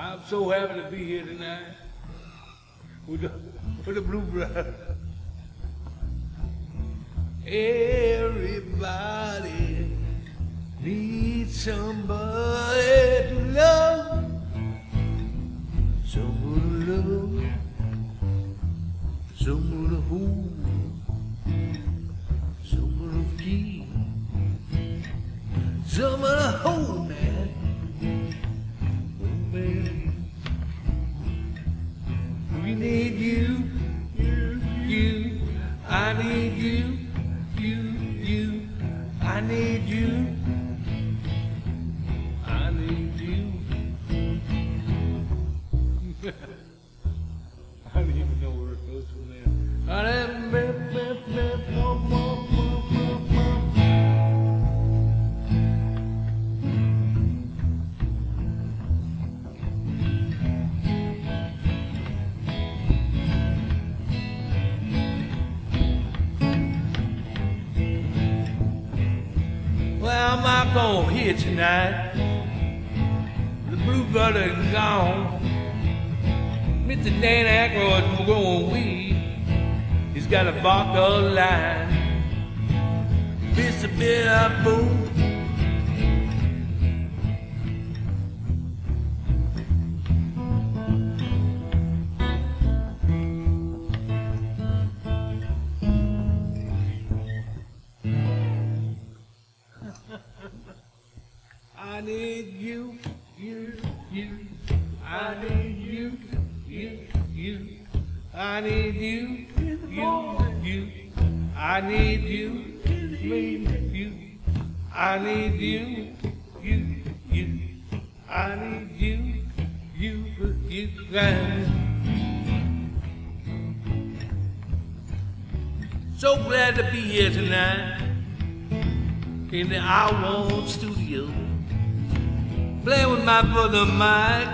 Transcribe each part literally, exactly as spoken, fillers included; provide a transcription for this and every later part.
I'm so happy to be here tonight with the, with the Blue Brothers. Everybody needs somebody to love, someone to love, someone to hold, someone to keep, someone to hold, man. We need you, you, you. I need you, you, you. I need you. I need you. I don't even know where it goes from there. Well, I'm not gonna hear tonight. The Blue Brothers is gone. Mister Dan Aykroyd's going weed. He's got a vodka line. Mister Bill Boo. I need you, you, you. I need you, you, you. I need you, you, you. I need you, me, you. I need you, you, you. I need you, you, you, guys. So glad to be here tonight in the I Want studio. Playing with my brother Mike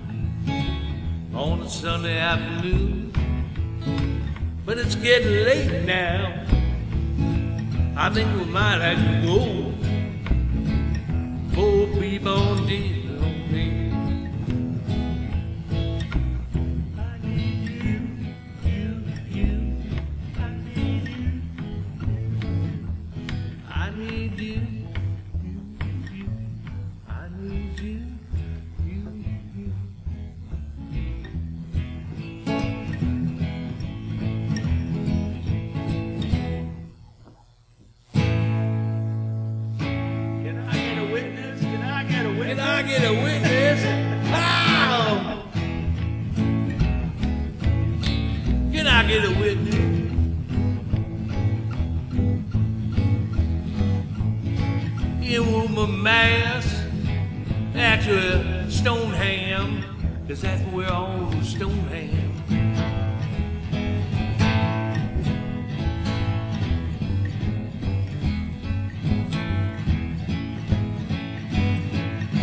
on a Sunday afternoon. But it's getting late now. I think we might have to go. Poor people on deal on me. I need you, you, you. I need you. Can I get a witness? Wow! Can I get a witness? You want my mass? Actually, Stoneham, cause that's where all the Stoneham.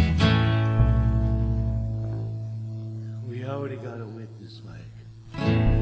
We already got a witness, Mike.